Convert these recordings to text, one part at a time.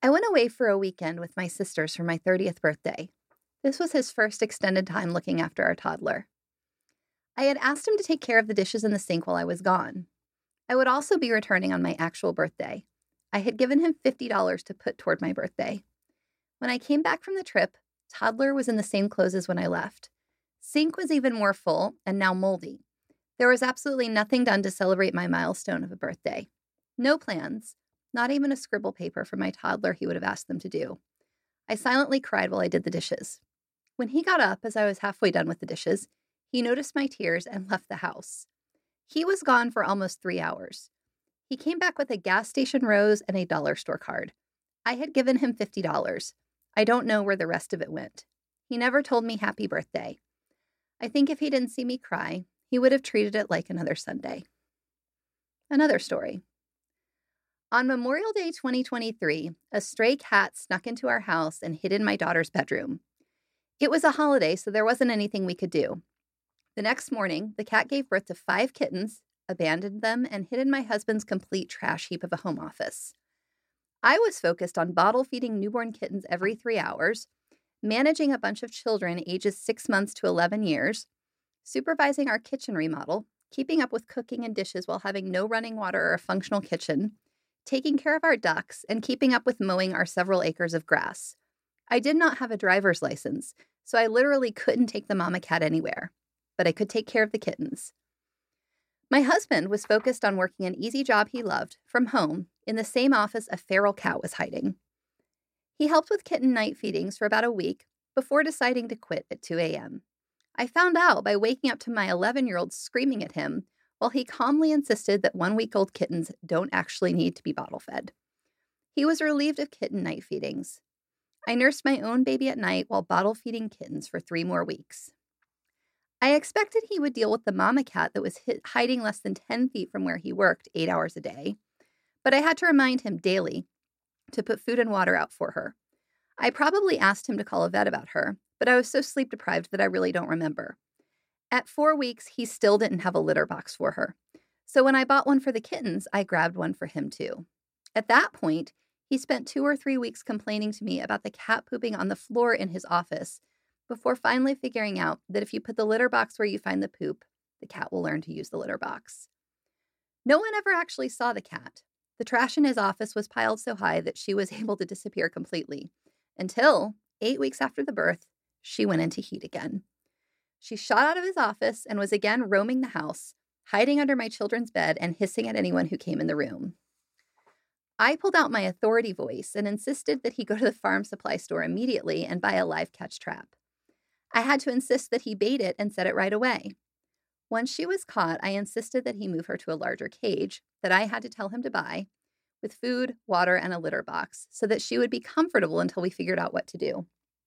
I went away for a weekend with my sisters for my 30th birthday. This was his first extended time looking after our toddler. I had asked him to take care of the dishes in the sink while I was gone. I would also be returning on my actual birthday. I had given him $50 to put toward my birthday. When I came back from the trip, toddler was in the same clothes as when I left. Sink was even more full and now moldy. There was absolutely nothing done to celebrate my milestone of a birthday. No plans, not even a scribble paper for my toddler he would have asked them to do. I silently cried while I did the dishes. When he got up as I was halfway done with the dishes, he noticed my tears and left the house. He was gone for almost 3 hours. He came back with a gas station rose and a dollar store card. I had given him $50. I don't know where the rest of it went. He never told me happy birthday. I think if he didn't see me cry, he would have treated it like another Sunday. Another story. On Memorial Day 2023, a stray cat snuck into our house and hid in my daughter's bedroom. It was a holiday, so there wasn't anything we could do. The next morning, the cat gave birth to 5 kittens, abandoned them, and hid in my husband's complete trash heap of a home office. I was focused on bottle feeding newborn kittens every 3 hours, managing a bunch of children ages 6 months to 11 years, supervising our kitchen remodel, keeping up with cooking and dishes while having no running water or a functional kitchen, taking care of our ducks, and keeping up with mowing our several acres of grass. I did not have a driver's license, so I literally couldn't take the mama cat anywhere, but I could take care of the kittens. My husband was focused on working an easy job he loved from home in the same office a feral cat was hiding. He helped with kitten night feedings for about a week before deciding to quit at 2 a.m. I found out by waking up to my 11-year-old screaming at him while he calmly insisted that 1-week-old kittens don't actually need to be bottle fed. He was relieved of kitten night feedings. I nursed my own baby at night while bottle feeding kittens for 3 more weeks. I expected he would deal with the mama cat that was hiding less than 10 feet from where he worked 8 hours a day, but I had to remind him daily to put food and water out for her. I probably asked him to call a vet about her, but I was so sleep deprived that I really don't remember. At 4 weeks, he still didn't have a litter box for her. So when I bought one for the kittens, I grabbed one for him too. At that point, he spent 2 or 3 weeks complaining to me about the cat pooping on the floor in his office before finally figuring out that if you put the litter box where you find the poop, the cat will learn to use the litter box. No one ever actually saw the cat. The trash in his office was piled so high that she was able to disappear completely. Until 8 weeks after the birth, she went into heat again. She shot out of his office and was again roaming the house, hiding under my children's bed and hissing at anyone who came in the room. I pulled out my authority voice and insisted that he go to the farm supply store immediately and buy a live catch trap. I had to insist that he bait it and set it right away. Once she was caught, I insisted that he move her to a larger cage that I had to tell him to buy, with food, water, and a litter box, so that she would be comfortable until we figured out what to do.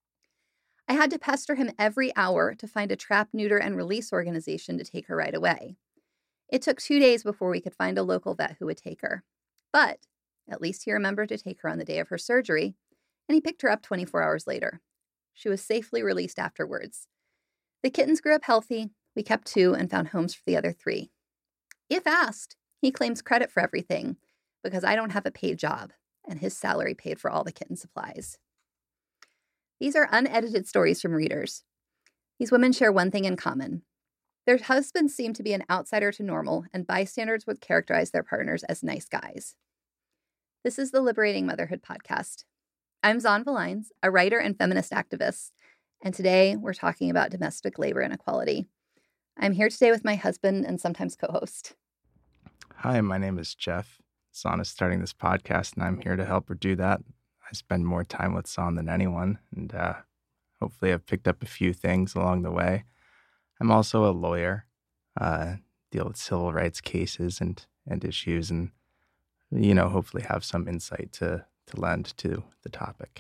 I had to pester him every hour to find a trap, neuter, and release organization to take her right away. It took 2 days before we could find a local vet who would take her. But at least he remembered to take her on the day of her surgery, and he picked her up 24 hours later. She was safely released afterwards. The kittens grew up healthy. We kept 2 and found homes for the other 3. If asked, he claims credit for everything because I don't have a paid job, and his salary paid for all the kitten supplies. These are unedited stories from readers. These women share one thing in common. Their husbands seem to be an outsider to normal, and bystanders would characterize their partners as nice guys. This is the Liberating Motherhood podcast. I'm Zon Valines, a writer and feminist activist, and today we're talking about domestic labor inequality. I'm here today with my husband and sometimes co-host. Hi, my name is Jeff. Zon is starting this podcast, and I'm here to help her do that. I spend more time with Zon than anyone, and hopefully I've picked up a few things along the way. I'm also a lawyer, deal with civil rights cases and issues, and hopefully have some insight to lend to the topic.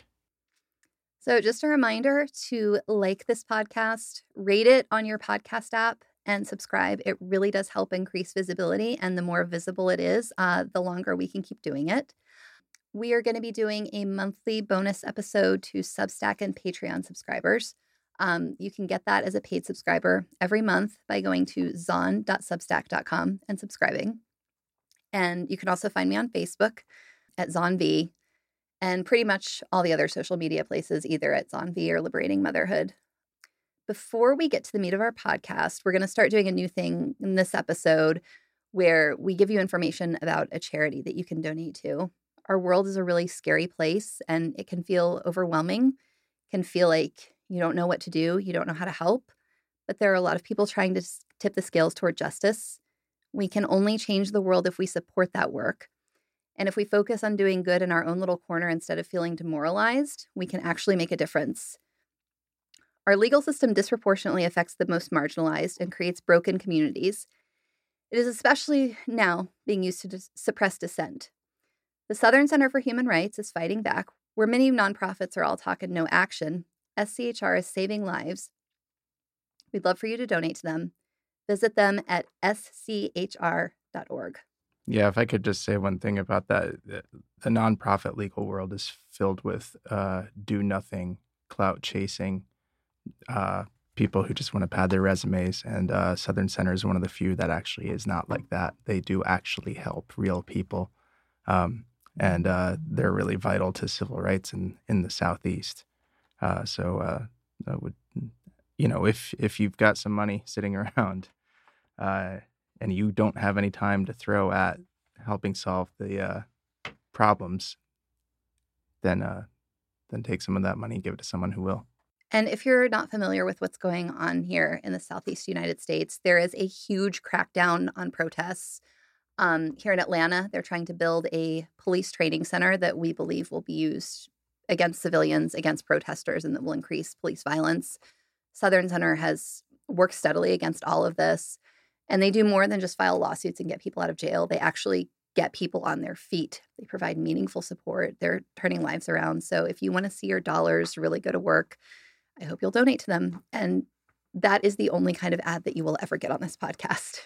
So just a reminder to like this podcast, rate it on your podcast app, and subscribe. It really does help increase visibility, and the more visible it is, the longer we can keep doing it. We are going to be doing a monthly bonus episode to Substack and Patreon subscribers. You can get that as a paid subscriber every month by going to zon.substack.com and subscribing. And you can also find me on Facebook at ZonV. and pretty much all the other social media places, either at Zonvi or Liberating Motherhood. Before we get to the meat of our podcast, we're going to start doing a new thing in this episode where we give you information about a charity that you can donate to. Our world is a really scary place, and it can feel overwhelming, can feel like you don't know what to do, you don't know how to help, but there are a lot of people trying to tip the scales toward justice. We can only change the world if we support that work. And if we focus on doing good in our own little corner instead of feeling demoralized, we can actually make a difference. Our legal system disproportionately affects the most marginalized and creates broken communities. It is especially now being used to suppress dissent. The Southern Center for Human Rights is fighting back, where many nonprofits are all talk and no action. SCHR is saving lives. We'd love for you to donate to them. Visit them at schr.org. Yeah, if I could just say one thing about that, the nonprofit legal world is filled with do-nothing, clout-chasing people who just want to pad their resumes, and Southern Center is one of the few that actually is not like that. They do actually help real people, and they're really vital to civil rights in the Southeast. So I would, if you've got some money sitting around, and you don't have any time to throw at helping solve the problems, then take some of that money and give it to someone who will. And if you're not familiar with what's going on here in the Southeast United States, there is a huge crackdown on protests. Here in Atlanta, they're trying to build a police training center that we believe will be used against civilians, against protesters, and that will increase police violence. Southern Center has worked steadily against all of this. And they do more than just file lawsuits and get people out of jail. They actually get people on their feet. They provide meaningful support. They're turning lives around. So if you want to see your dollars really go to work, I hope you'll donate to them. And that is the only kind of ad that you will ever get on this podcast.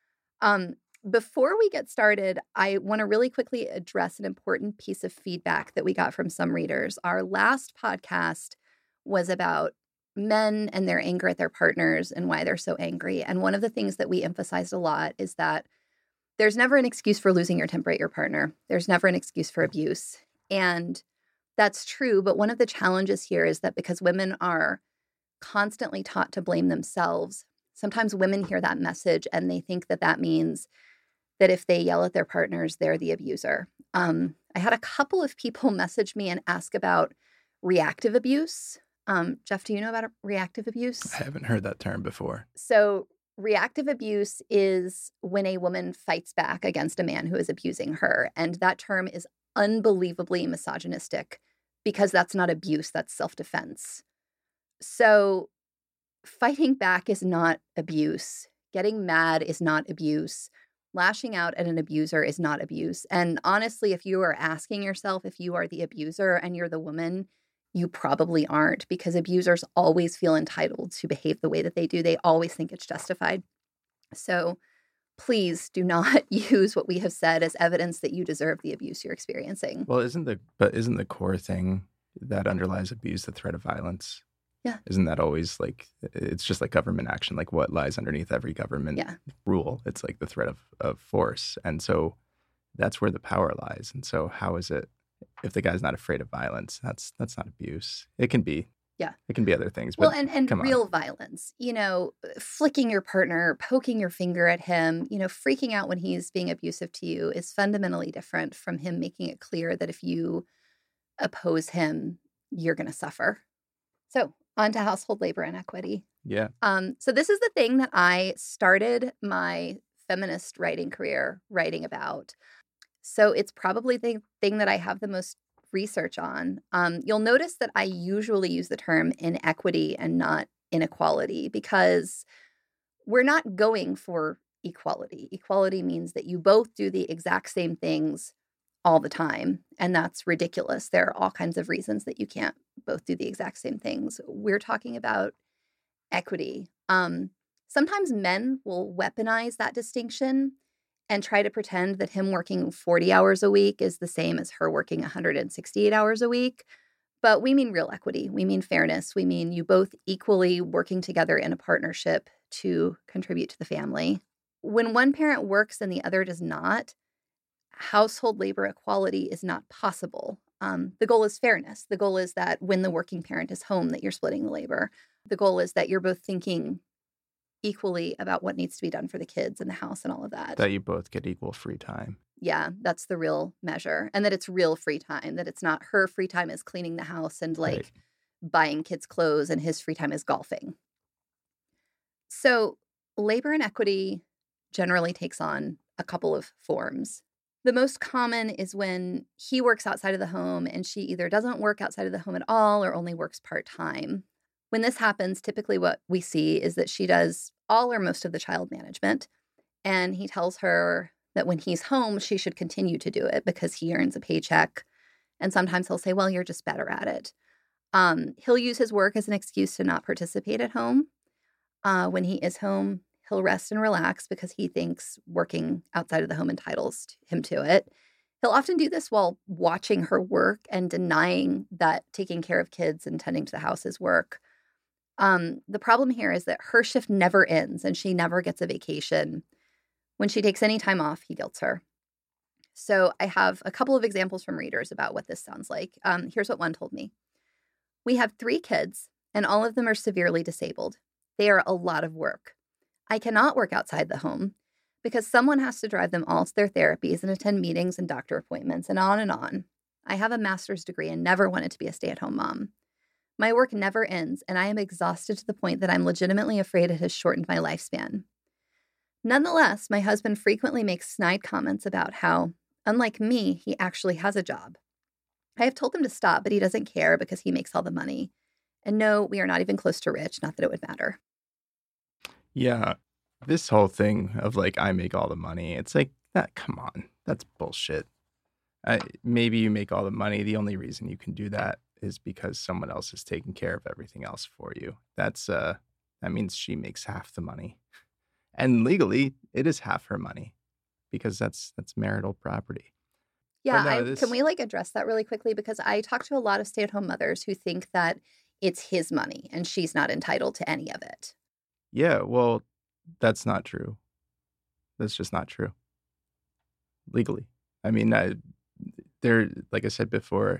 Before we get started, I want to really quickly address an important piece of feedback that we got from some readers. Our last podcast was about men and their anger at their partners and why they're so angry. And one of the things that we emphasized a lot is that there's never an excuse for losing your temper at your partner. There's never an excuse for abuse. And that's true. But one of the challenges here is that because women are constantly taught to blame themselves, sometimes women hear that message and they think that that means that if they yell at their partners, they're the abuser. I had a couple of people message me and ask about reactive abuse. Jeff, do you know about reactive abuse? I haven't heard that term before. So reactive abuse is when a woman fights back against a man who is abusing her. And that term is unbelievably misogynistic because that's not abuse, that's self-defense. So fighting back is not abuse. Getting mad is not abuse. Lashing out at an abuser is not abuse. And honestly, if you are asking yourself if you are the abuser and you're the woman, you probably aren't, because abusers always feel entitled to behave the way that they do. They always think it's justified. So please do not use what we have said as evidence that you deserve the abuse you're experiencing. Well, isn't the core thing that underlies abuse the threat of violence? Yeah. Isn't that always like, it's just like government action, like what lies underneath every government rule? It's like the threat of force. And so that's where the power lies. And so how is it, if the guy's not afraid of violence, that's not abuse. It can be. Yeah. It can be other things. But well, and real violence, flicking your partner, poking your finger at him, freaking out when he's being abusive to you is fundamentally different from him making it clear that if you oppose him, you're going to suffer. So on to household labor inequity. Yeah. So this is the thing that I started my feminist writing career writing about. So it's probably the thing that I have the most research on. You'll notice that I usually use the term inequity and not inequality because we're not going for equality. Equality means that you both do the exact same things all the time, and that's ridiculous. There are all kinds of reasons that you can't both do the exact same things. We're talking about equity. Sometimes men will weaponize that distinction and try to pretend that him working 40 hours a week is the same as her working 168 hours a week. But we mean real equity. We mean fairness. We mean you both equally working together in a partnership to contribute to the family. When one parent works and the other does not, household labor equality is not possible. The goal is fairness. The goal is that when the working parent is home, that you're splitting the labor. The goal is that you're both thinking equally about what needs to be done for the kids and the house and all of that. That you both get equal free time. Yeah, that's the real measure. And that it's real free time, that it's not her free time is cleaning the house and Right. buying kids clothes and his free time is golfing. So labor inequity generally takes on a couple of forms. The most common is when he works outside of the home and she either doesn't work outside of the home at all or only works part-time. When this happens, typically what we see is that she does all or most of the child management, and he tells her that when he's home, she should continue to do it because he earns a paycheck. And sometimes he'll say, well, you're just better at it. He'll use his work as an excuse to not participate at home. When he is home, he'll rest and relax because he thinks working outside of the home entitles him to it. He'll often do this while watching her work and denying that taking care of kids and tending to the house is work. The problem here is that her shift never ends and she never gets a vacation. When she takes any time off, he guilts her. So I have a couple of examples from readers about what this sounds like. Here's what one told me. We have 3 kids, and all of them are severely disabled. They are a lot of work. I cannot work outside the home because someone has to drive them all to their therapies and attend meetings and doctor appointments and on and on. I have a master's degree and never wanted to be a stay-at-home mom. My work never ends, and I am exhausted to the point that I'm legitimately afraid it has shortened my lifespan. Nonetheless, my husband frequently makes snide comments about how, unlike me, he actually has a job. I have told him to stop, but he doesn't care because he makes all the money. And no, we are not even close to rich, not that it would matter. Yeah. This whole thing of I make all the money, it's like, that, come on, that's bullshit. Maybe you make all the money. The only reason you can do that is because someone else is taking care of everything else for you. That means she makes half the money. And legally, it is half her money because that's marital property. Yeah, No, can we address that really quickly? Because I talk to a lot of stay-at-home mothers who think that it's his money and she's not entitled to any of it. Yeah, well, that's not true. That's just not true. Legally. I mean, like I said before,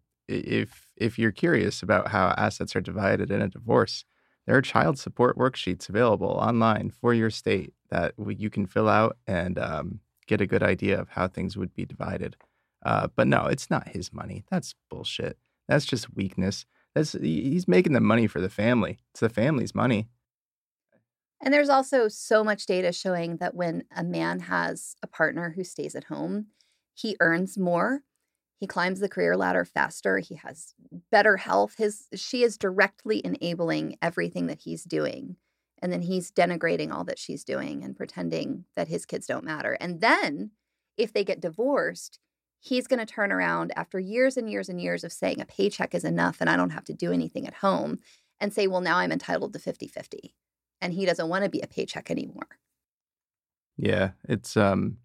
if you're curious about how assets are divided in a divorce, there are child support worksheets available online for your state that you can fill out and get a good idea of how things would be divided. But no, it's not his money. That's bullshit. That's just weakness. He's making the money for the family. It's the family's money. And there's also so much data showing that when a man has a partner who stays at home, he earns more. He climbs the career ladder faster. He has better health. She is directly enabling everything that he's doing. And then he's denigrating all that she's doing and pretending that his kids don't matter. And then if they get divorced, he's going to turn around after years and years and years of saying a paycheck is enough and I don't have to do anything at home and say, well, now I'm entitled to 50-50. And he doesn't want to be a paycheck anymore. Yeah, it's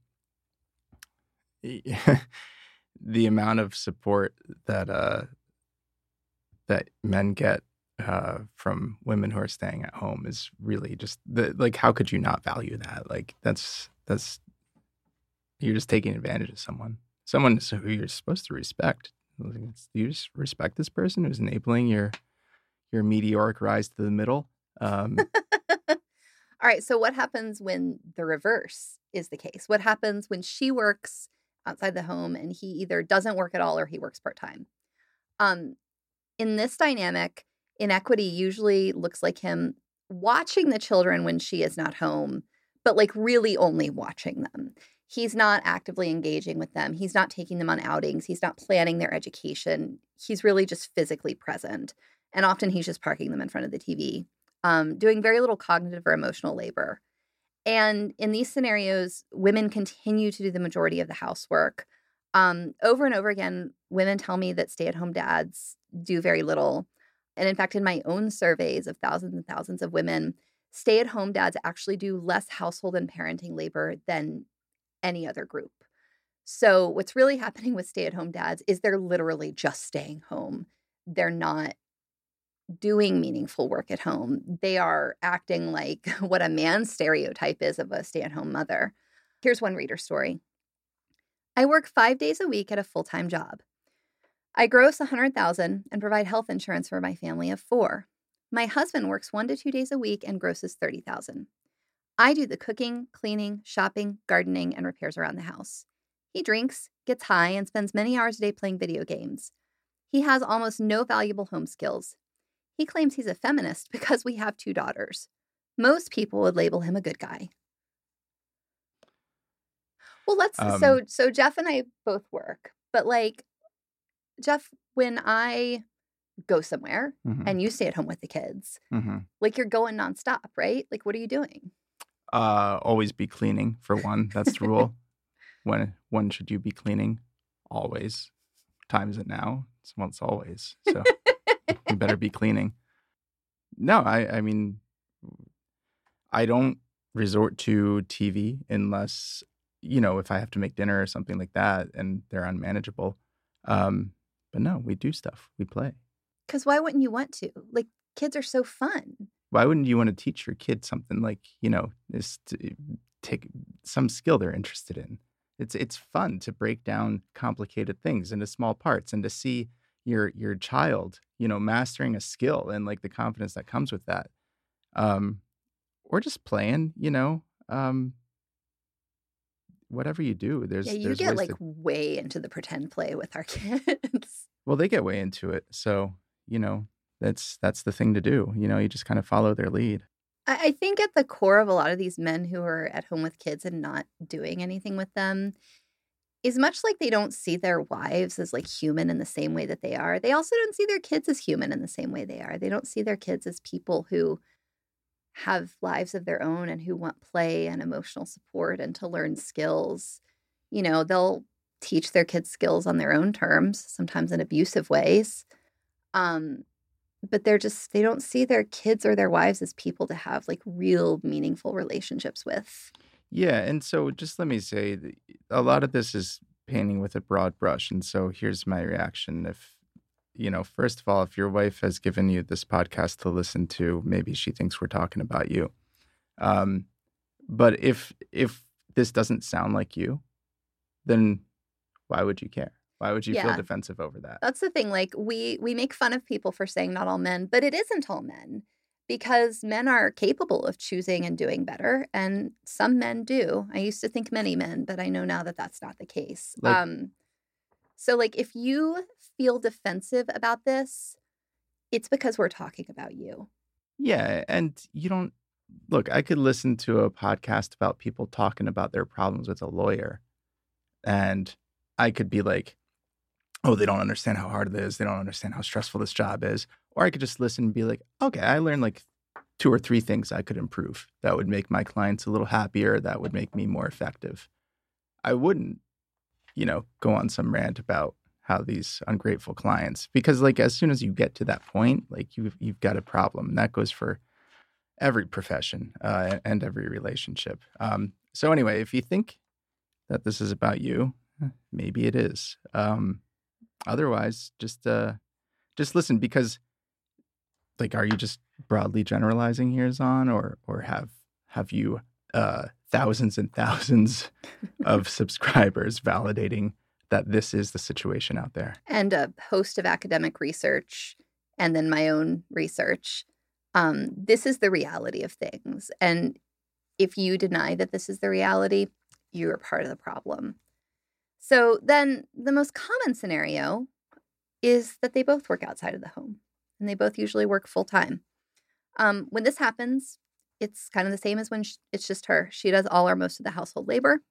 the amount of support that men get from women who are staying at home is really just how could you not value that? That's you're just taking advantage of someone who you're supposed to respect. You just respect this person who's enabling your meteoric rise to the middle. All right, so what happens when the reverse is the case? What happens when she works outside the home and he either doesn't work at all or he works part-time? In this dynamic, inequity usually looks like him watching the children when she is not home, but really only watching them. He's not actively engaging with them. He's not taking them on outings. He's not planning their education. He's really just physically present. And often he's just parking them in front of the TV. Doing very little cognitive or emotional labor. And in these scenarios, women continue to do the majority of the housework. Over and over again, women tell me that stay-at-home dads do very little. And in fact, in my own surveys of thousands and thousands of women, stay-at-home dads actually do less household and parenting labor than any other group. So what's really happening with stay-at-home dads is they're literally just staying home. They're not doing meaningful work at home. They are acting like what a man's stereotype is of a stay-at-home mother. Here's one reader story. I work 5 days a week at a full-time job. I gross 100,000 and provide health insurance for my family of 4. My husband works 1 to 2 days a week and grosses 30,000. I do the cooking, cleaning, shopping, gardening, and repairs around the house. He drinks, gets high, and spends many hours a day playing video games. He has almost no valuable home skills. He claims he's a feminist because we have 2 daughters. Most people would label him a good guy. Well, so Jeff and I both work, but like Jeff, when I go somewhere and you stay at home with the kids, like you're going nonstop, right? Like, what are you doing? Always be cleaning, for one. That's the rule. When should you be cleaning? Always. What time is it now? It's always. So you better be cleaning. No, I mean, I don't resort to TV unless, if I have to make dinner or something like that and they're unmanageable. But no, we do stuff. We play. Because why wouldn't you want to? Like, kids are so fun. Why wouldn't you want to teach your kid something like, is to take some skill they're interested in? It's fun to break down complicated things into small parts and to see your child, mastering a skill and like the confidence that comes with that. Or just playing, whatever you do. You get like way into the pretend play with our kids. Well, they get way into it. So, that's the thing to do. You just kind of follow their lead. I think at the core of a lot of these men who are at home with kids and not doing anything with them is much like they don't see their wives as like human in the same way that they are. They also don't see their kids as human in the same way they are. They don't see their kids as people who have lives of their own and who want play and emotional support and to learn skills. They'll teach their kids skills on their own terms, sometimes in abusive ways. But they don't see their kids or their wives as people to have like real meaningful relationships with. Yeah. And so just let me say that a lot of this is painting with a broad brush. And so here's my reaction. If, first of all, if your wife has given you this podcast to listen to, maybe she thinks we're talking about you. But if this doesn't sound like you, then why would you care? Why would you feel defensive over that? That's the thing. Like we make fun of people for saying not all men, but it isn't all men because men are capable of choosing and doing better. And some men do. I used to think many men, but I know now that that's not the case. So like if you feel defensive about this, it's because we're talking about you. Yeah. And you don't look, I could listen to a podcast about people talking about their problems with a lawyer and I could be like, oh, they don't understand how hard it is. They don't understand how stressful this job is. Or I could just listen and be like, okay, I learned like 2 or 3 things I could improve that would make my clients a little happier, that would make me more effective. I wouldn't, go on some rant about how these ungrateful clients, because like as soon as you get to that point, like you've got a problem. And that goes for every profession and every relationship. So anyway, if you think that this is about you, maybe it is. Otherwise, just listen, because like, are you just broadly generalizing here, Zahn, or have you thousands and thousands of subscribers validating that this is the situation out there? And a host of academic research and then my own research. This is the reality of things. And if you deny that this is the reality, you're part of the problem. So then the most common scenario is that they both work outside of the home and they both usually work full time. When this happens, it's kind of the same as when it's just her. She does all or most of the household labor.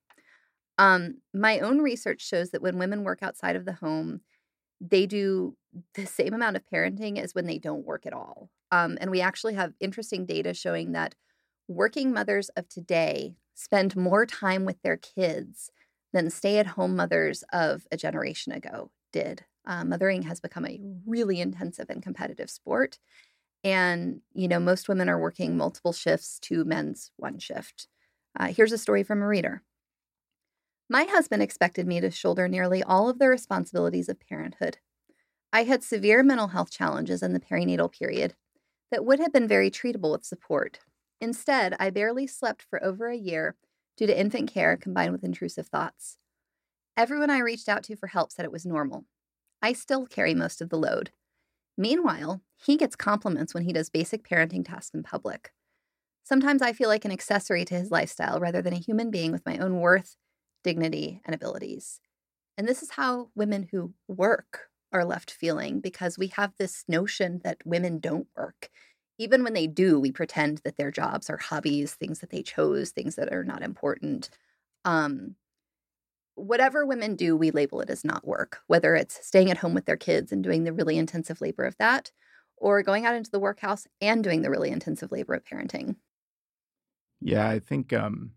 My own research shows that when women work outside of the home, they do the same amount of parenting as when they don't work at all. And we actually have interesting data showing that working mothers of today spend more time with their kids than stay-at-home mothers of a generation ago did. Mothering has become a really intensive and competitive sport. And, most women are working multiple shifts to men's one shift. Here's a story from a reader. My husband expected me to shoulder nearly all of the responsibilities of parenthood. I had severe mental health challenges in the perinatal period that would have been very treatable with support. Instead, I barely slept for over a year due to infant care combined with intrusive thoughts. Everyone I reached out to for help said it was normal. I still carry most of the load. Meanwhile, he gets compliments when he does basic parenting tasks in public. Sometimes I feel like an accessory to his lifestyle rather than a human being with my own worth, dignity, and abilities. And this is how women who work are left feeling, because we have this notion that women don't work. Even when they do, we pretend that their jobs are hobbies, things that they chose, things that are not important. Um, Whatever women do, we label it as not work, whether it's staying at home with their kids and doing the really intensive labor of that, or going out into the workhouse and doing the really intensive labor of parenting. Yeah, I think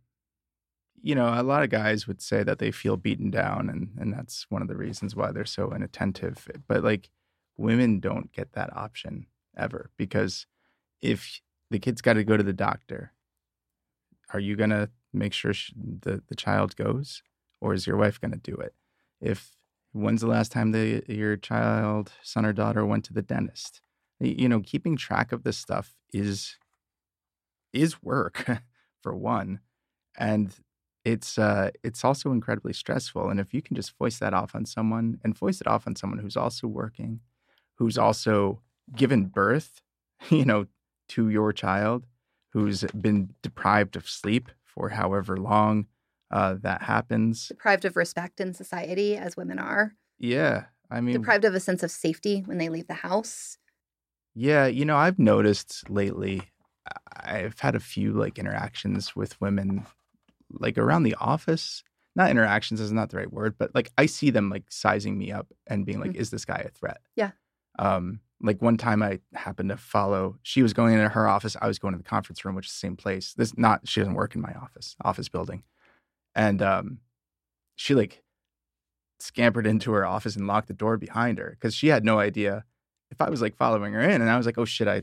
a lot of guys would say that they feel beaten down, and that's one of the reasons why they're so inattentive. But like, women don't get that option ever, because if the kid's got to go to the doctor, are you gonna make sure the child goes, or is your wife gonna do it? When's the last time your child, son or daughter, went to the dentist? Keeping track of this stuff is work for one, and it's also incredibly stressful. And if you can just voice it off on someone who's also working, who's also given birth, to your child, who's been deprived of sleep for however long that happens. Deprived of respect in society, as women are. Yeah, I mean, deprived of a sense of safety when they leave the house. Yeah, I've noticed lately, I've had a few like interactions with women, like around the office. Not interactions is not the right word, but like I see them like sizing me up and being like, is this guy a threat? Yeah. Like one time I happened to follow, she was going into her office. I was going to the conference room, which is the same place. She doesn't work in my office building. And she like scampered into her office and locked the door behind her because she had no idea if I was like following her in. And I was like, oh shit,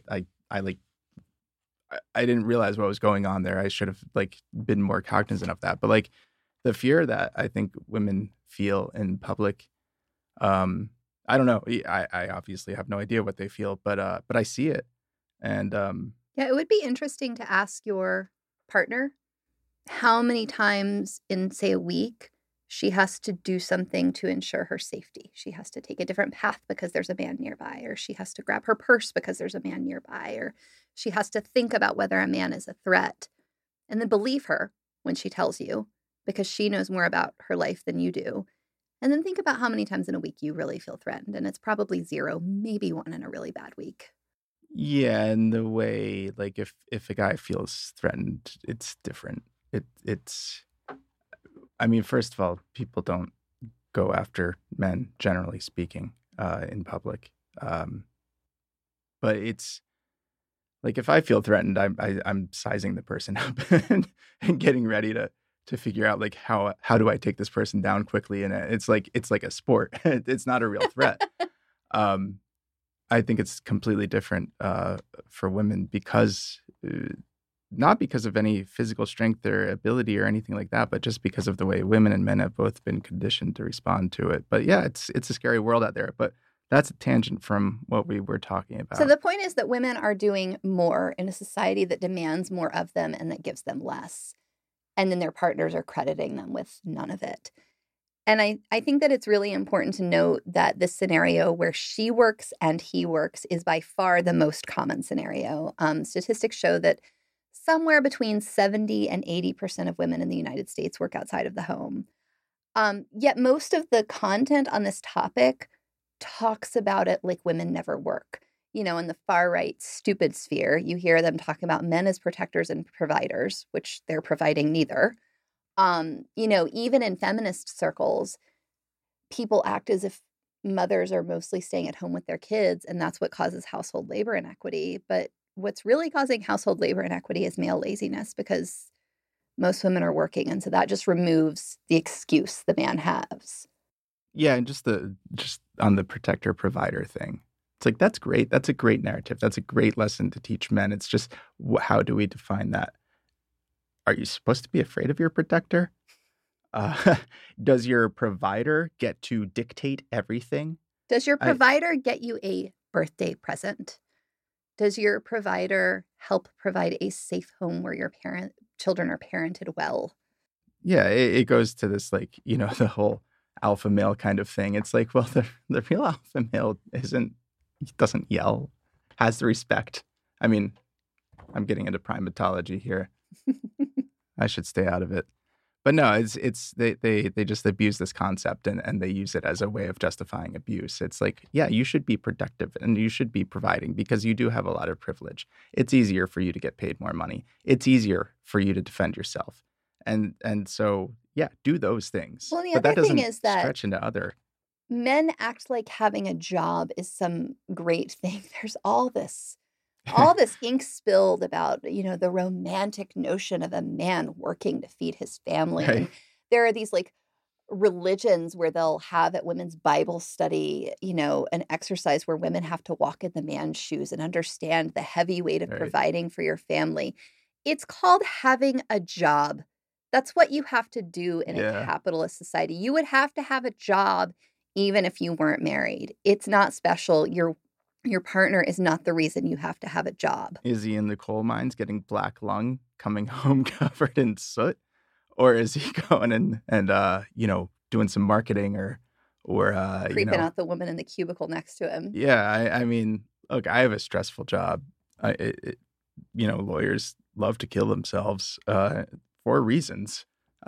I didn't realize what was going on there. I should have like been more cognizant of that. But like the fear that I think women feel in public, I don't know. I obviously have no idea what they feel, but I see it. And yeah, it would be interesting to ask your partner how many times in, say, a week she has to do something to ensure her safety. She has to take a different path because there's a man nearby, or she has to grab her purse because there's a man nearby, or she has to think about whether a man is a threat, and then believe her when she tells you because she knows more about her life than you do. And then think about how many times in a week you really feel threatened. And it's probably 0, maybe 1 in a really bad week. Yeah, and the way, like, if a guy feels threatened, it's different. It's I mean, first of all, people don't go after men, generally speaking, in public. But it's like if I feel threatened, I'm sizing the person up and getting ready to figure out like how do I take this person down quickly. And it's like a sport. It's not a real threat. I think it's completely different for women because not because of any physical strength or ability or anything like that, but just because of the way women and men have both been conditioned to respond to it. But yeah, it's a scary world out there. But that's a tangent from what we were talking about. So the point is that women are doing more in a society that demands more of them and that gives them less. And then their partners are crediting them with none of it. And I think that it's really important to note that this scenario where she works and he works is by far the most common scenario. Statistics show that somewhere between 70 and 80% of women in the United States work outside of the home. Yet most of the content on this topic talks about it like women never work. In the far right stupid sphere, you hear them talk about men as protectors and providers, which they're providing neither. Even in feminist circles, people act as if mothers are mostly staying at home with their kids, and that's what causes household labor inequity. But what's really causing household labor inequity is male laziness, because most women are working, and so that just removes the excuse the man has. Yeah, and just on the protector provider thing, it's like that's great. That's a great narrative. That's a great lesson to teach men. It's just how do we define that? Are you supposed to be afraid of your protector? Does your provider get to dictate everything? Does your provider get you a birthday present? Does your provider help provide a safe home where your children are parented well? Yeah, it goes to this, like, the whole alpha male kind of thing. It's like, well, the real alpha male doesn't yell, has the respect. I mean, I'm getting into primatology here. I should stay out of it. But no, they just abuse this concept and they use it as a way of justifying abuse. It's like, yeah, you should be productive and you should be providing because you do have a lot of privilege. It's easier for you to get paid more money. It's easier for you to defend yourself. And so, yeah, do those things. Well, the but other that doesn't thing is that stretch into other. men act like having a job is some great thing. There's all this ink spilled about, the romantic notion of a man working to feed his family. Right. And there are these like religions where they'll have at women's Bible study, an exercise where women have to walk in the man's shoes and understand the heavy weight of Right. providing for your family. It's called having a job. That's what you have to do in a Yeah. capitalist society. You would have to have a job even if you weren't married. It's not special. Your partner is not the reason you have to have a job. Is he in the coal mines getting black lung, coming home covered in soot? Or is he going and doing some marketing or Creeping out the woman in the cubicle next to him. Yeah, I mean, look, I have a stressful job. Lawyers love to kill themselves for reasons.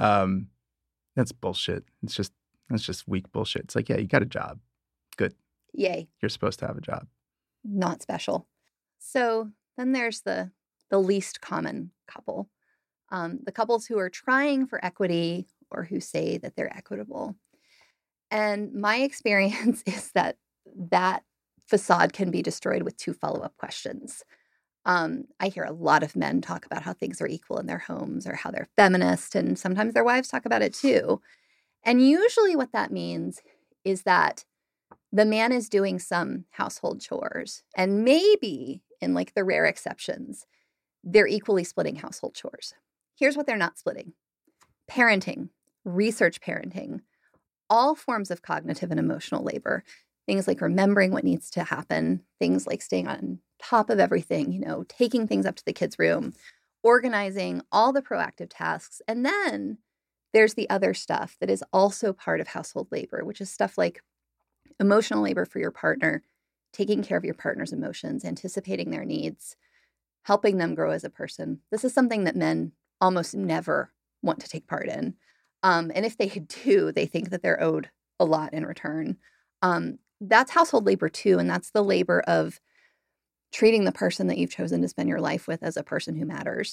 That's bullshit. That's just weak bullshit. It's like, yeah, you got a job. Good. Yay. You're supposed to have a job. Not special. So then there's the least common couple. The couples who are trying for equity or who say that they're equitable. And my experience is that facade can be destroyed with 2 follow-up questions. I hear a lot of men talk about how things are equal in their homes or how they're feminist, and sometimes their wives talk about it too. And usually what that means is that the man is doing some household chores, and maybe in like the rare exceptions, they're equally splitting household chores. Here's what they're not splitting: parenting, research parenting, all forms of cognitive and emotional labor, things like remembering what needs to happen, things like staying on top of everything, taking things up to the kids' room, organizing, all the proactive tasks. And then there's the other stuff that is also part of household labor, which is stuff like emotional labor for your partner, taking care of your partner's emotions, anticipating their needs, helping them grow as a person. This is something that men almost never want to take part in. And if they do, they think that they're owed a lot in return. That's household labor too. And that's the labor of treating the person that you've chosen to spend your life with as a person who matters.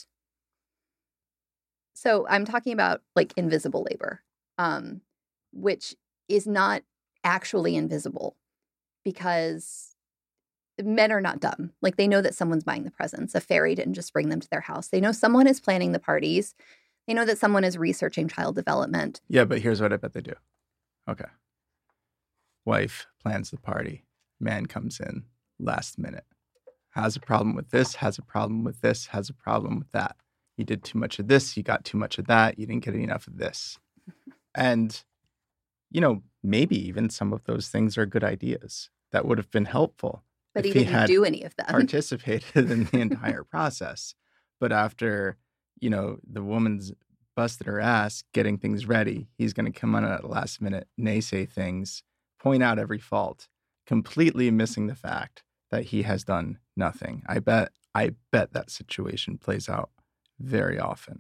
So I'm talking about like invisible labor, which is not actually invisible because men are not dumb. Like they know that someone's buying the presents. A fairy didn't just bring them to their house. They know someone is planning the parties. They know that someone is researching child development. Yeah, but here's what I bet they do. Okay. Wife plans the party. Man comes in last minute. Has a problem with this, has a problem with this, has a problem with that. You did too much of this, you got too much of that, you didn't get enough of this. And, maybe even some of those things are good ideas that would have been helpful. But if he didn't do any of them. Participated in the entire process. But after, the woman's busted her ass getting things ready, he's going to come on at the last minute, naysay things, point out every fault, completely missing the fact that he has done nothing. I bet that situation plays out very often.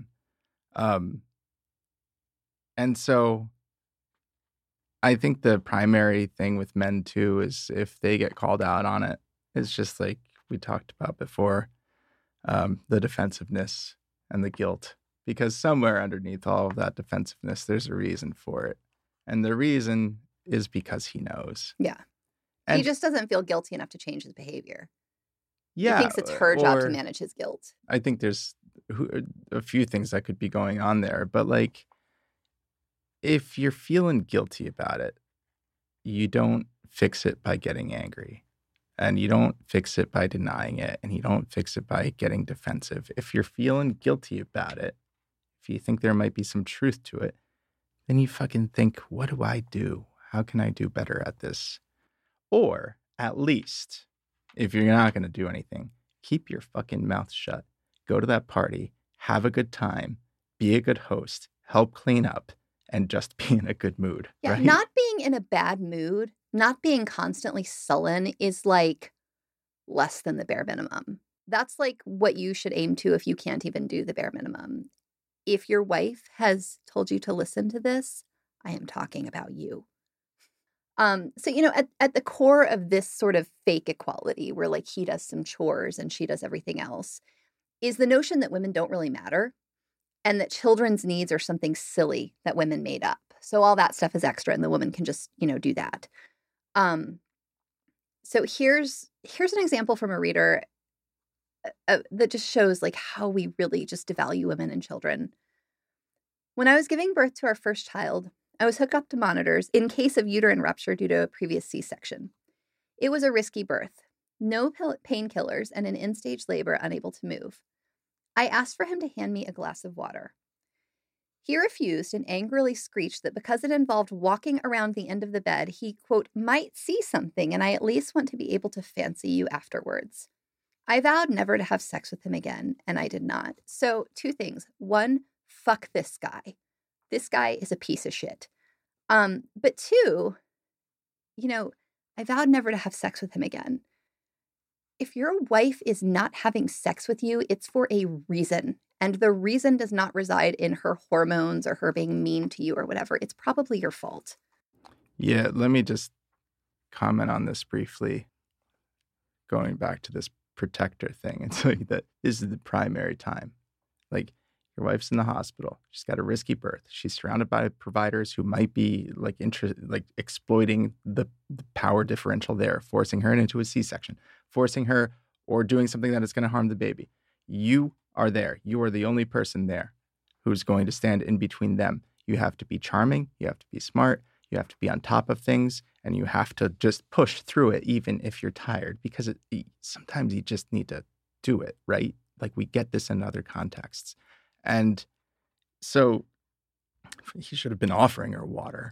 And so I think the primary thing with men too is if they get called out on it, it's just like we talked about before, the defensiveness and the guilt. Because somewhere underneath all of that defensiveness, there's a reason for it. And the reason is because he knows. Yeah. And he just doesn't feel guilty enough to change his behavior. Yeah. He thinks it's her job to manage his guilt. I think there's a few things that could be going on there. But like, if you're feeling guilty about it, you don't fix it by getting angry. And you don't fix it by denying it. And you don't fix it by getting defensive. If you're feeling guilty about it, if you think there might be some truth to it, then you fucking think, what do I do? How can I do better at this? Or at least, if you're not going to do anything, keep your fucking mouth shut. Go to that party, have a good time, be a good host, help clean up, and just be in a good mood, Yeah, right? not being in a bad mood, not being constantly sullen is like less than the bare minimum. That's like what you should aim to if you can't even do the bare minimum. If your wife has told you to listen to this, I am talking about you. So, at the core of this sort of fake equality where like he does some chores and she does everything else is the notion that women don't really matter and that children's needs are something silly that women made up. So all that stuff is extra and the woman can just, do that. So here's an example from a reader that just shows like how we really just devalue women and children. When I was giving birth to our first child, I was hooked up to monitors in case of uterine rupture due to a previous C-section. It was a risky birth, no painkillers, and an end-stage labor, unable to move. I asked for him to hand me a glass of water. He refused and angrily screeched that because it involved walking around the end of the bed, he, quote, might see something, and I at least want to be able to fancy you afterwards. I vowed never to have sex with him again, and I did not. So, 2 things. 1, fuck this guy. This guy is a piece of shit. But 2, I vowed never to have sex with him again. If your wife is not having sex with you, it's for a reason. And the reason does not reside in her hormones or her being mean to you or whatever. It's probably your fault. Yeah, let me just comment on this briefly. Going back to this protector thing, it's like that this is the primary time. Like, your wife's in the hospital. She's got a risky birth. She's surrounded by providers who might be exploiting the power differential there, forcing her into a C-section, forcing her or doing something that is going to harm the baby. You are there. You are the only person there who's going to stand in between them. You have to be charming. You have to be smart. You have to be on top of things, and you have to just push through it, even if you're tired, because sometimes you just need to do it, right? Like, we get this in other contexts. And so he should have been offering her water,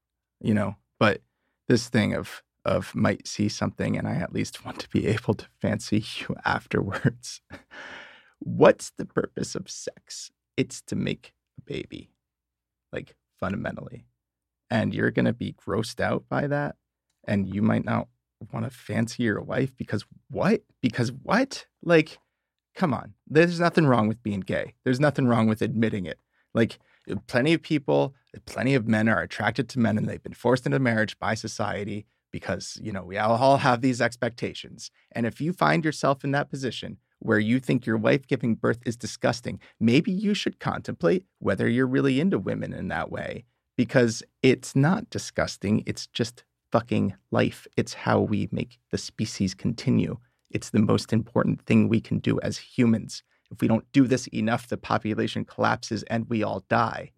but this thing of might see something and I at least want to be able to fancy you afterwards. What's the purpose of sex? It's to make a baby, like, fundamentally. And you're going to be grossed out by that. And you might not want to fancy your wife because what? Because what? Like, come on. There's nothing wrong with being gay. There's nothing wrong with admitting it. Like, plenty of men are attracted to men and they've been forced into marriage by society because, we all have these expectations. And if you find yourself in that position where you think your wife giving birth is disgusting, maybe you should contemplate whether you're really into women in that way, because it's not disgusting. It's just fucking life. It's how we make the species continue. It's the most important thing we can do as humans. If we don't do this enough, the population collapses and we all die.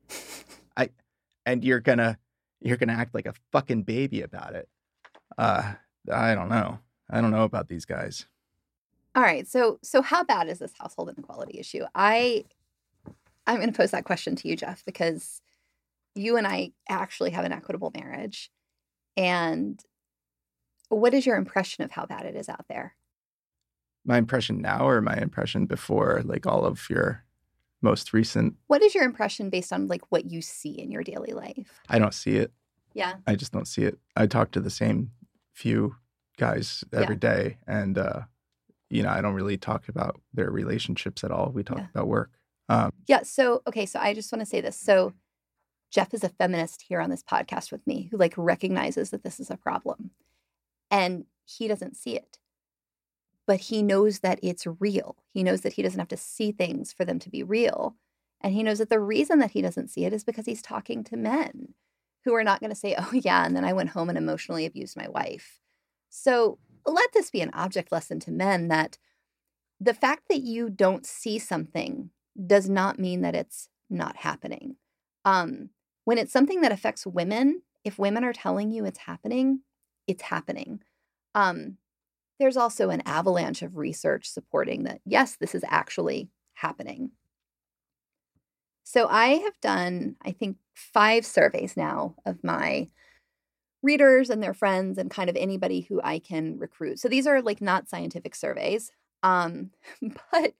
And you're gonna act like a fucking baby about it. I don't know. I don't know about these guys. All right. So how bad is this household inequality issue? I'm going to pose that question to you, Jeff, because you and I actually have an equitable marriage. And what is your impression of how bad it is out there? My impression now or my impression before, like, all of your most recent? What is your impression based on, like, what you see in your daily life? I don't see it. Yeah. I just don't see it. I talk to the same few guys every day. And, I don't really talk about their relationships at all. We talk about work. So I just want to say this. So Jeff is a feminist here on this podcast with me who, like, recognizes that this is a problem. And he doesn't see it. But he knows that it's real. He knows that he doesn't have to see things for them to be real. And he knows that the reason that he doesn't see it is because he's talking to men who are not going to say, oh, yeah, and then I went home and emotionally abused my wife. So let this be an object lesson to men that the fact that you don't see something does not mean that it's not happening. When it's something that affects women, if women are telling you it's happening, it's happening. There's also an avalanche of research supporting that, yes, this is actually happening. So I have done, I think, 5 surveys now of my readers and their friends and kind of anybody who I can recruit. So these are, like, not scientific surveys. But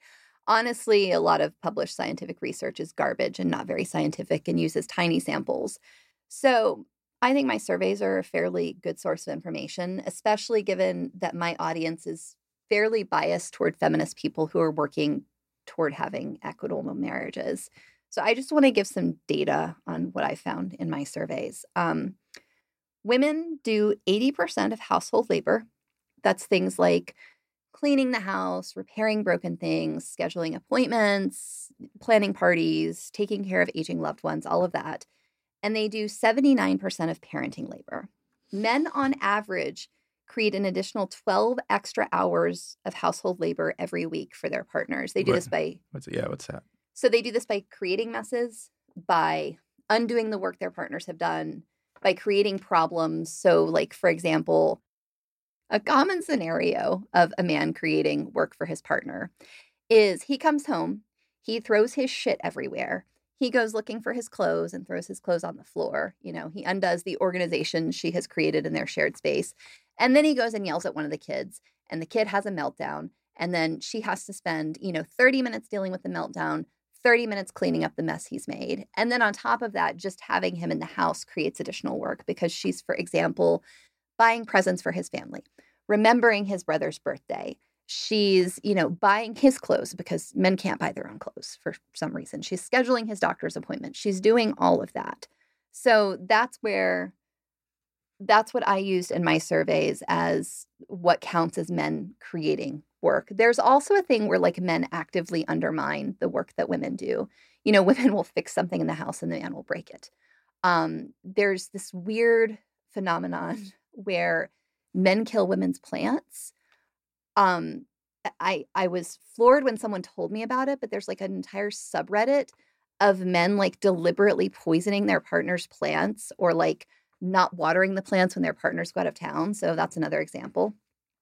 honestly, a lot of published scientific research is garbage and not very scientific and uses tiny samples. So I think my surveys are a fairly good source of information, especially given that my audience is fairly biased toward feminist people who are working toward having equitable marriages. So I just want to give some data on what I found in my surveys. Women do 80% of household labor. That's things like cleaning the house, repairing broken things, scheduling appointments, planning parties, taking care of aging loved ones, all of that. And they do 79% of parenting labor. Men, on average, create an additional 12 extra hours of household labor every week for their partners. They do this by... What's that? So they do this by creating messes, by undoing the work their partners have done, by creating problems. So, like, for example, a common scenario of a man creating work for his partner is he comes home, he throws his shit everywhere. He goes looking for his clothes and throws his clothes on the floor. You know, he undoes the organization she has created in their shared space. And then he goes and yells at one of the kids, and the kid has a meltdown. And then she has to spend, 30 minutes dealing with the meltdown, 30 minutes cleaning up the mess he's made. And then on top of that, just having him in the house creates additional work because she's, for example, buying presents for his family, remembering his brother's birthday. She's, buying his clothes because men can't buy their own clothes for some reason. She's scheduling his doctor's appointment. She's doing all of that. So that's what I used in my surveys as what counts as men creating work. There's also a thing where like men actively undermine the work that women do. Women will fix something in the house and the man will break it. There's this weird phenomenon where men kill women's plants. I was floored when someone told me about it, but there's like an entire subreddit of men like deliberately poisoning their partner's plants or like not watering the plants when their partners go out of town. So that's another example.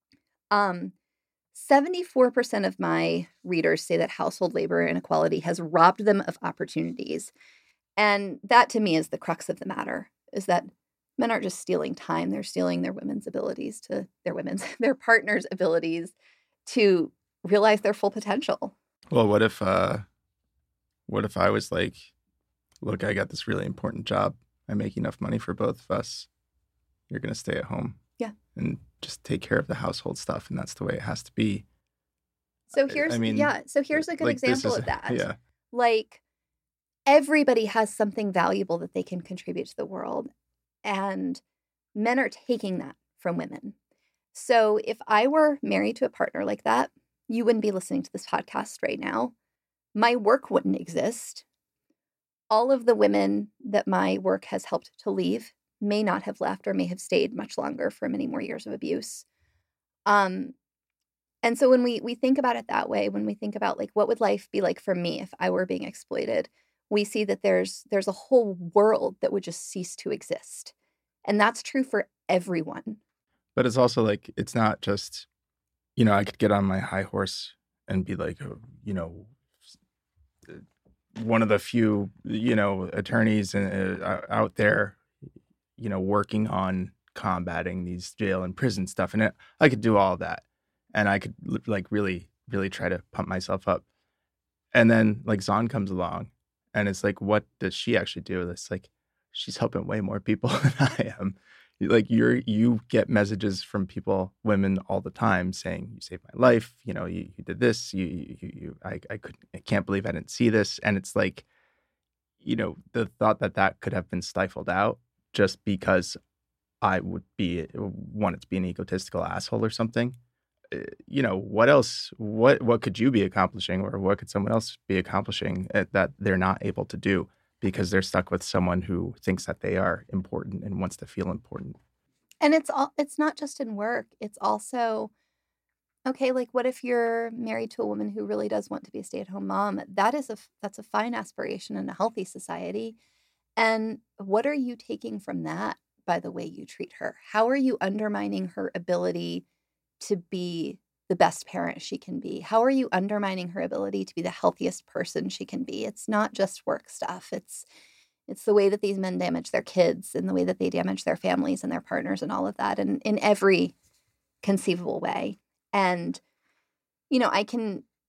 74% of my readers say that household labor inequality has robbed them of opportunities. And that to me is the crux of the matter, is that men aren't just stealing time, they're stealing their their partners' abilities to realize their full potential. Well, what if I was like, look, I got this really important job. I make enough money for both of us. You're going to stay at home. Yeah. And just take care of the household stuff. And that's the way it has to be. So here's a good example of that. Yeah. Like, everybody has something valuable that they can contribute to the world. And men are taking that from women. So if I were married to a partner like that, you wouldn't be listening to this podcast right now. My work wouldn't exist. All of the women that my work has helped to leave may not have left or may have stayed much longer for many more years of abuse. And so when we think about it that way, when we think about like, what would life be like for me if I were being exploited, we see that there's a whole world that would just cease to exist. And that's true for everyone. But it's also like, it's not just, I could get on my high horse and be like, one of the few, attorneys out there, working on combating these jail and prison stuff. And I could do all of that. And I could like really, really try to pump myself up. And then like Zon comes along and it's like, what does she actually do? It's like, she's helping way more people than I am. Like you get messages from women all the time saying, you saved my life. You did this. I can't believe I didn't see this. And it's like, the thought that could have been stifled out just because I wanted to be an egotistical asshole or something. What else? What could you be accomplishing, or what could someone else be accomplishing that they're not able to do because they're stuck with someone who thinks that they are important and wants to feel important? And it's not just in work. It's also, okay, like what if you're married to a woman who really does want to be a stay-at-home mom? That's a fine aspiration in a healthy society. And what are you taking from that by the way you treat her? How are you undermining her ability to be the best parent she can be? How are you undermining her ability to be the healthiest person she can be? It's not just work stuff. It's the way that these men damage their kids and the way that they damage their families and their partners and all of that, and in every conceivable way. And,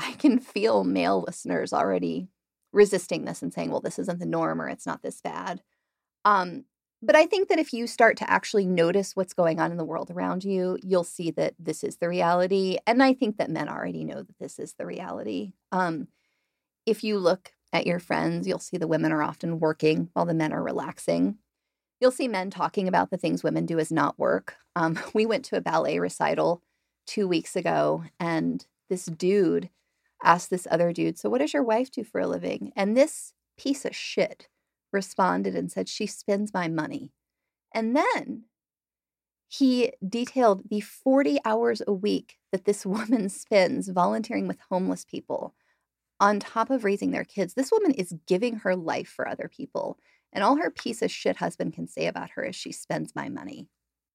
I can feel male listeners already resisting this and saying, well, this isn't the norm or it's not this bad. But I think that if you start to actually notice what's going on in the world around you, you'll see that this is the reality. And I think that men already know that this is the reality. If you look at your friends, you'll see the women are often working while the men are relaxing. You'll see men talking about the things women do as not work. We went to a ballet recital 2 weeks ago, and this dude asked this other dude, so what does your wife do for a living? And this piece of shit responded and said, she spends my money. And then he detailed the 40 hours a week that this woman spends volunteering with homeless people on top of raising their kids. This woman is giving her life for other people. And all her piece of shit husband can say about her is she spends my money.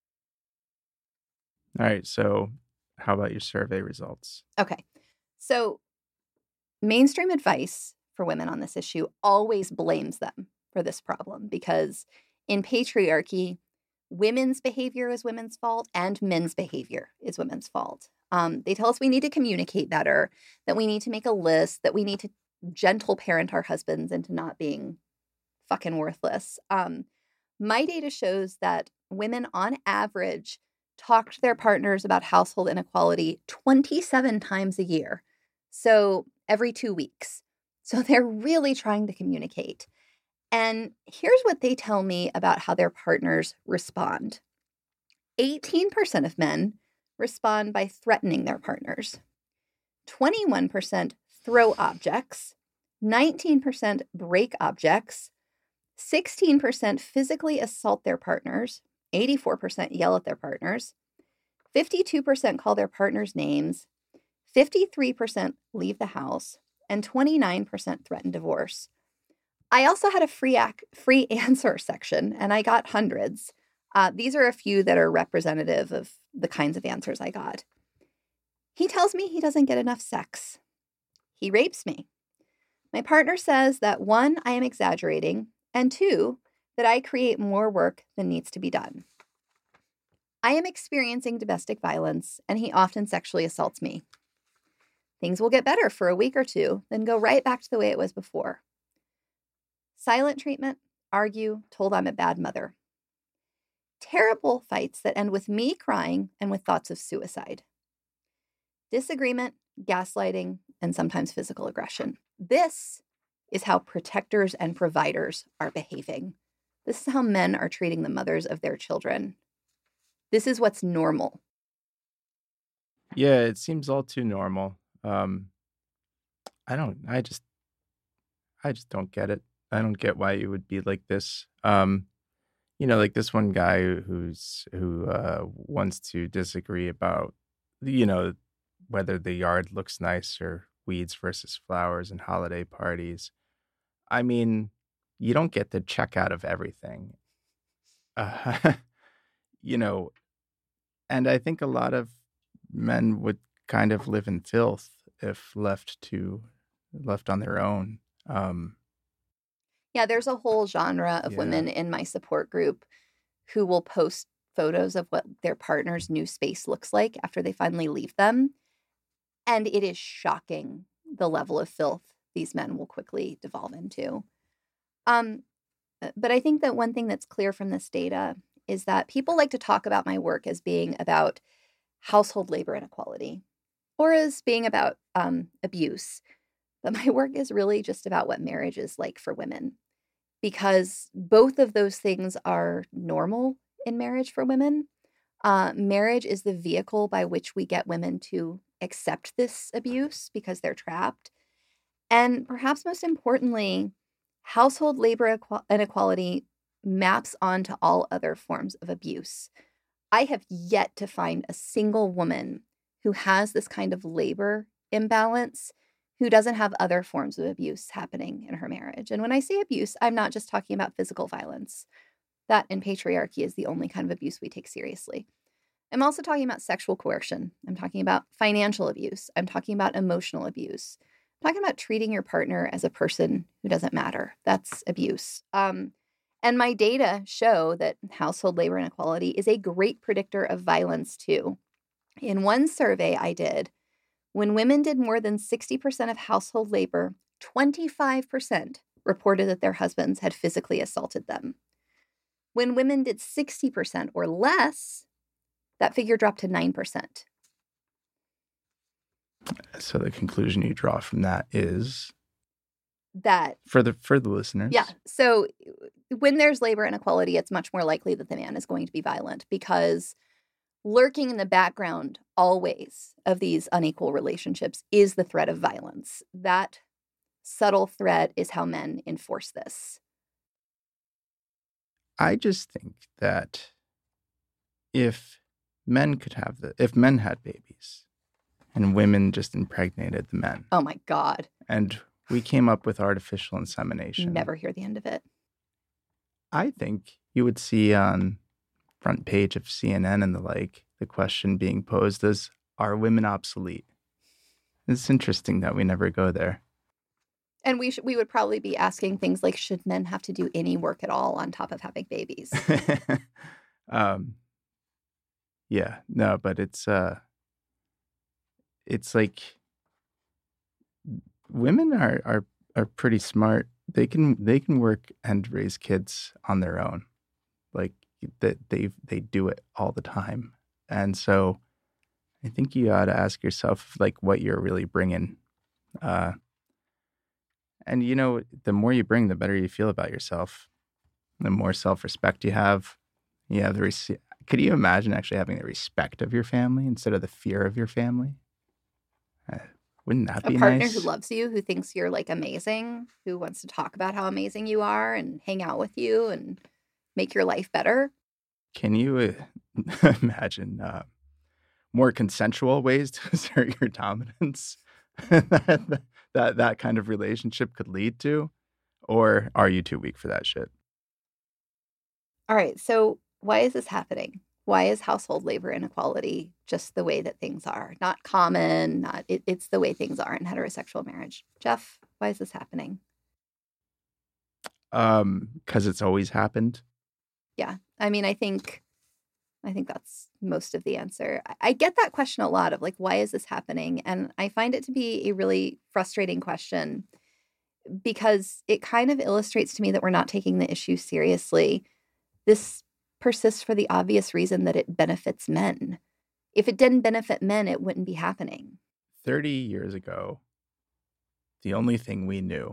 All right. So how about your survey results? Okay. So mainstream advice for women on this issue always blames them for this problem because in patriarchy, women's behavior is women's fault and men's behavior is women's fault. They tell us we need to communicate better, that we need to make a list, that we need to gentle parent our husbands into not being fucking worthless. My data shows that women on average talk to their partners about household inequality 27 times a year. So every 2 weeks. So they're really trying to communicate. And here's what they tell me about how their partners respond. 18% of men respond by threatening their partners. 21% throw objects. 19% break objects. 16% physically assault their partners. 84% yell at their partners. 52% call their partners names. 53% leave the house. And 29% threaten divorce. I also had a free answer section, and I got hundreds. These are a few that are representative of the kinds of answers I got. He tells me he doesn't get enough sex. He rapes me. My partner says that 1, I am exaggerating, and 2, that I create more work than needs to be done. I am experiencing domestic violence, and he often sexually assaults me. Things will get better for a week or 2, then go right back to the way it was before. Silent treatment, argue, told I'm a bad mother. Terrible fights that end with me crying and with thoughts of suicide. Disagreement, gaslighting, and sometimes physical aggression. This is how protectors and providers are behaving. This is how men are treating the mothers of their children. This is what's normal. Yeah, it seems all too normal. I just don't get it. I don't get why you would be like this. Like this one guy who wants to disagree about, whether the yard looks nice or weeds versus flowers and holiday parties. I mean, you don't get to check out of everything. you know, and I think a lot of men would kind of live in filth if left on their own. Yeah, there's a whole genre of women in my support group who will post photos of what their partner's new space looks like after they finally leave them. And it is shocking the level of filth these men will quickly devolve into. But I think that one thing that's clear from this data is that people like to talk about my work as being about household labor inequality or as being about abuse. But my work is really just about what marriage is like for women, because both of those things are normal in marriage for women. Marriage is the vehicle by which we get women to accept this abuse because they're trapped. And perhaps most importantly, household labor inequality maps onto all other forms of abuse. I have yet to find a single woman who has this kind of labor imbalance who doesn't have other forms of abuse happening in her marriage. And when I say abuse, I'm not just talking about physical violence. That in patriarchy is the only kind of abuse we take seriously. I'm also talking about sexual coercion. I'm talking about financial abuse. I'm talking about emotional abuse. I'm talking about treating your partner as a person who doesn't matter. That's abuse. And my data show that household labor inequality is a great predictor of violence too. In one survey I did, When women did more than 60% of household labor, 25% reported that their husbands had physically assaulted them. When women did 60% or less, that figure dropped to 9%. So the conclusion you draw from that is That for the listeners. Yeah. So when there's labor inequality, it's much more likely that the man is going to be violent, because lurking in the background always of these unequal relationships is the threat of violence. That subtle threat is how men enforce this. I just think that if men had babies and women just impregnated the men. Oh my God. And we came up with artificial insemination. Never hear the end of it. I think you would see on front page of CNN and the like, the question being posed as, are women obsolete? It's interesting that we never go there. And we would probably be asking things like, should men have to do any work at all on top of having babies? Yeah, no, but it's like women are pretty smart. They can work and raise kids on their own. Like that they do it all the time. And so I think you ought to ask yourself like what you're really bringing. And you know, the more you bring, the better you feel about yourself. The more self-respect you have. Yeah, could you imagine actually having the respect of your family instead of the fear of your family? Wouldn't that be nice? A partner who loves you, who thinks you're like amazing, who wants to talk about how amazing you are and hang out with you and make your life better. Can you imagine more consensual ways to assert your dominance that kind of relationship could lead to? Or are you too weak for that shit? All right, so why is this happening? Why is household labor inequality just the way that things are? Not common, it's the way things are in heterosexual marriage. Jeff, why is this happening? Because it's always happened. Yeah. I mean, I think that's most of the answer. I get that question a lot of like, why is this happening? And I find it to be a really frustrating question because it kind of illustrates to me that we're not taking the issue seriously. This persists for the obvious reason that it benefits men. If it didn't benefit men, it wouldn't be happening. 30 years ago, the only thing we knew,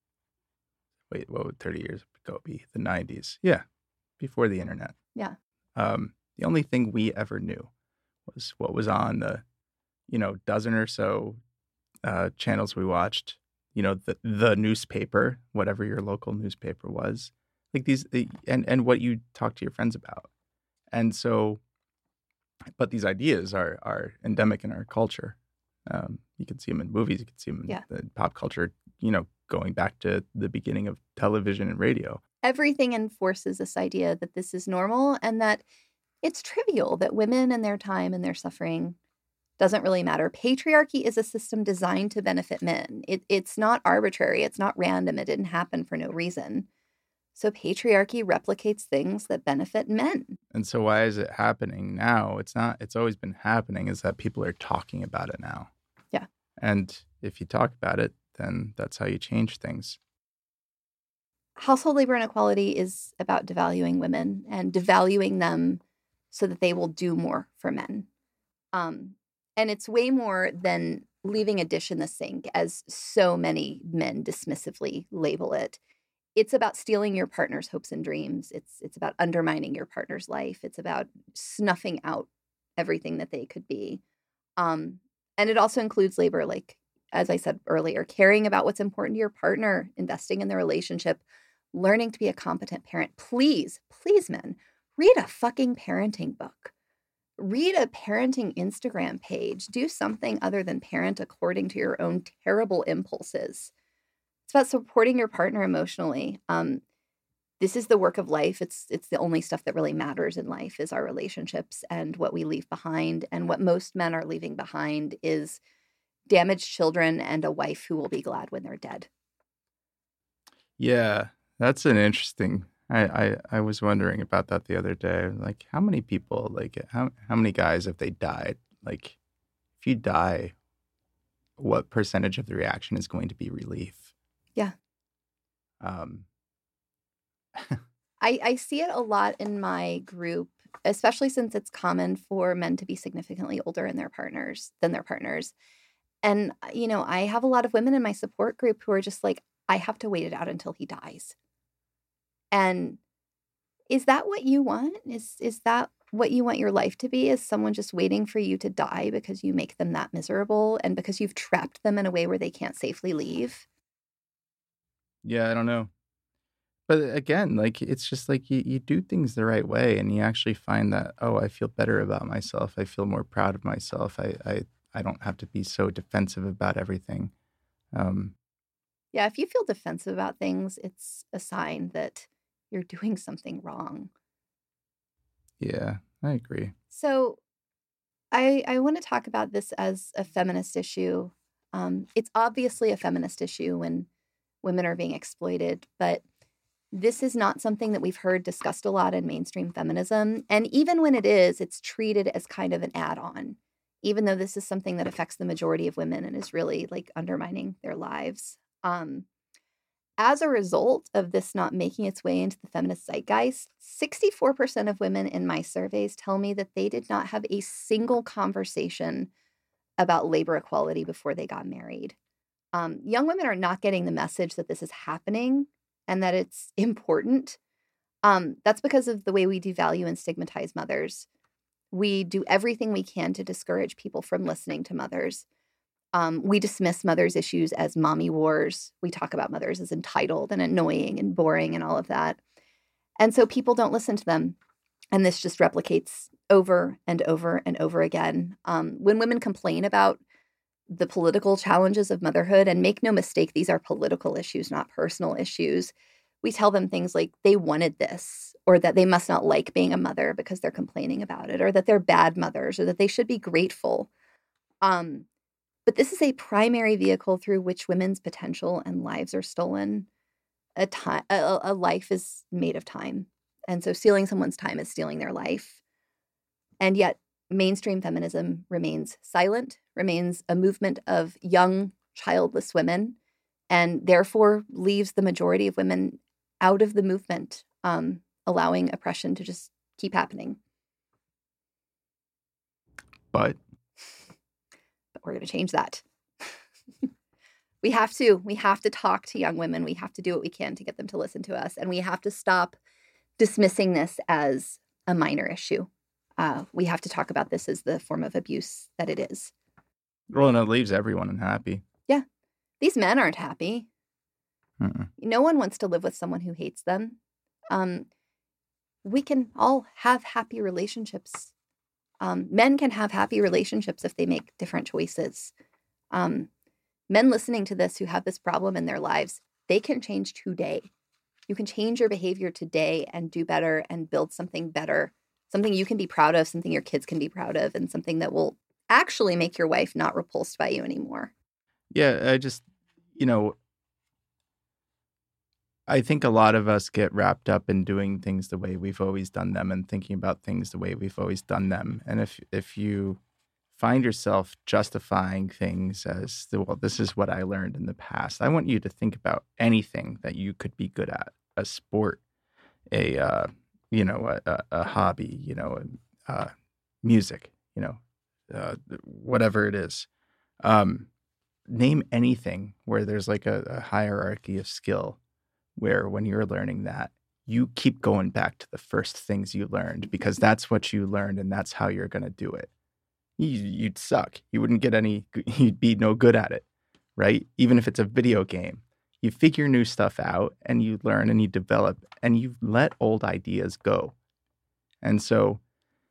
what would 30 years ago be? The 90s. Yeah. Before the internet. Yeah. The only thing we ever knew was what was on the, dozen or so channels we watched, the newspaper, whatever your local newspaper was, like and what you talk to your friends about. And so, but these ideas are endemic in our culture. You can see them in movies, you can see them in the pop culture, going back to the beginning of television and radio. Everything enforces this idea that this is normal and that it's trivial that women and their time and their suffering doesn't really matter. Patriarchy is a system designed to benefit men. It's not arbitrary. It's not random. It didn't happen for no reason. So patriarchy replicates things that benefit men. And so why is it happening now? It's always been happening, is that people are talking about it now. Yeah. And if you talk about it, then that's how you change things. Household labor inequality is about devaluing women and devaluing them so that they will do more for men. And it's way more than leaving a dish in the sink, as so many men dismissively label it. It's about stealing your partner's hopes and dreams. It's about undermining your partner's life. It's about snuffing out everything that they could be. And it also includes labor, like, as I said earlier, caring about what's important to your partner, investing in the relationship, learning to be a competent parent. Please, men, read a fucking parenting book. Read a parenting Instagram page. Do something other than parent according to your own terrible impulses. It's about supporting your partner emotionally. This is the work of life. It's the only stuff that really matters in life is our relationships and what we leave behind. And what most men are leaving behind is damaged children and a wife who will be glad when they're dead. Yeah, that's an interesting. I was wondering about that the other day. Like, how many people, like, how many guys, if they died, like, if you die, what percentage of the reaction is going to be relief? Yeah. Um, I see it a lot in my group, especially since it's common for men to be significantly older in than their partners. And, I have a lot of women in my support group who are just like, I have to wait it out until he dies. And is that what you want? Is that what you want your life to be? Is someone just waiting for you to die because you make them that miserable and because you've trapped them in a way where they can't safely leave? yeah, I don't know. But again, like it's just like you do things the right way and you actually find that, oh, I feel better about myself. I feel more proud of myself. I don't have to be so defensive about everything. Um, Yeah, if you feel defensive about things, it's a sign that you're doing something wrong. yeah, I agree. So I want to talk about this as a feminist issue. It's obviously a feminist issue when women are being exploited, but this is not something that we've heard discussed a lot in mainstream feminism. And even when it is, it's treated as kind of an add-on, even though this is something that affects the majority of women and is really like undermining their lives. As a result of this not making its way into the feminist zeitgeist, 64% of women in my surveys tell me that they did not have a single conversation about labor equality before they got married. Young women are not getting the message that this is happening and that it's important. That's because of the way we devalue and stigmatize mothers. We do everything we can to discourage people from listening to mothers. We dismiss mothers' issues as mommy wars. We talk about mothers as entitled and annoying and boring and all of that. And so people don't listen to them. And this just replicates over and over and over again. When women complain about the political challenges of motherhood, and make no mistake, these are political issues, not personal issues, we tell them things like they wanted this, or that they must not like being a mother because they're complaining about it, or that they're bad mothers, or that they should be grateful. But this is a primary vehicle through which women's potential and lives are stolen. A life is made of time. And so stealing someone's time is stealing their life. And yet mainstream feminism remains silent, remains a movement of young, childless women, and therefore leaves the majority of women out of the movement, allowing oppression to just keep happening. But we're going to change that. We have to talk to young women. We have to do what we can to get them to listen to us. And we have to stop dismissing this as a minor issue. We have to talk about this as the form of abuse that it is. well, and it leaves everyone unhappy. Yeah. These men aren't happy. Mm-mm. No one wants to live with someone who hates them. We can all have happy relationships. Men can have happy relationships if they make different choices. Men listening to this who have this problem in their lives, they can change today. You can change your behavior today and do better and build something better, something you can be proud of, something your kids can be proud of, and something that will actually make your wife not repulsed by you anymore. Yeah, I think a lot of us get wrapped up in doing things the way we've always done them and thinking about things the way we've always done them. And if you find yourself justifying things as, well, this is what I learned in the past, I want you to think about anything that you could be good at, a sport, a hobby, music, whatever it is. Name anything where there's like a hierarchy of skill, where when you're learning that, you keep going back to the first things you learned because that's what you learned and that's how you're going to do it. You'd suck. You wouldn't get you'd be no good at it, right? Even if it's a video game, you figure new stuff out and you learn and you develop and you let old ideas go. And so,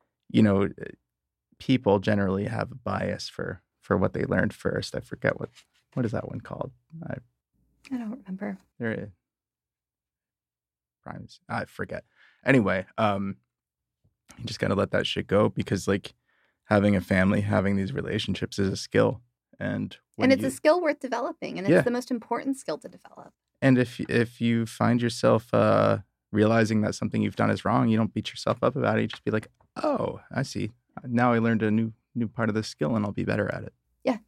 people generally have a bias for what they learned first. I forget what is that one called? I don't remember. There is. Primes. I forget. Anyway, you just got to let that shit go because like having a family, having these relationships is a skill. And it's a skill worth developing. And it's the most important skill to develop. And if you find yourself realizing that something you've done is wrong, you don't beat yourself up about it. You just be like, oh, I see. Now I learned a new part of this skill and I'll be better at it. Yeah.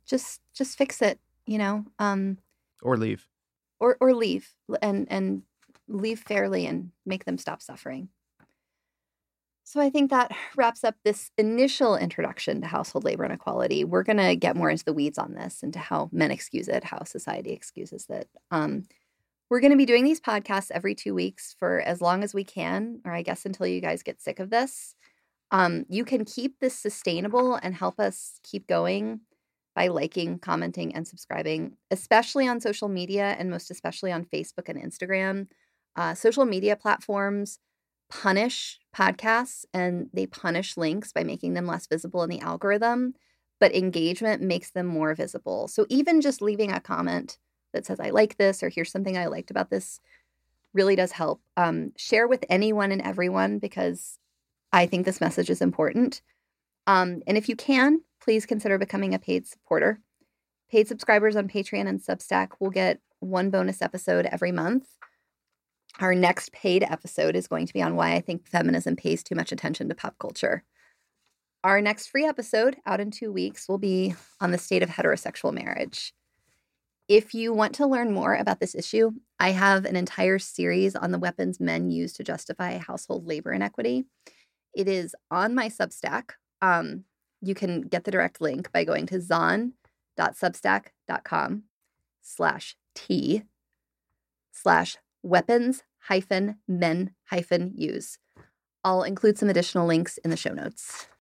just fix it, you know, Or leave. or leave and leave fairly and make them stop suffering. So I think that wraps up this initial introduction to household labor inequality. We're going to get more into the weeds on this, into how men excuse it, how society excuses it. We're going to be doing these podcasts every 2 weeks for as long as we can, or I guess until you guys get sick of this. You can keep this sustainable and help us keep going by liking, commenting, and subscribing, especially on social media and most especially on Facebook and Instagram. Social media platforms punish podcasts and they punish links by making them less visible in the algorithm, but engagement makes them more visible. So even just leaving a comment that says, I like this, or here's something I liked about this, really does help. Share with anyone and everyone because I think this message is important. And if you can, please consider becoming a paid supporter. Paid subscribers on Patreon and Substack will get one bonus episode every month. Our next paid episode is going to be on why I think feminism pays too much attention to pop culture. Our next free episode, out in 2 weeks, will be on the state of heterosexual marriage. If you want to learn more about this issue, I have an entire series on the weapons men use to justify household labor inequity. It is on my Substack. You can get the direct link by going to zon.substack.com/t/weapons-men-use. I'll include some additional links in the show notes.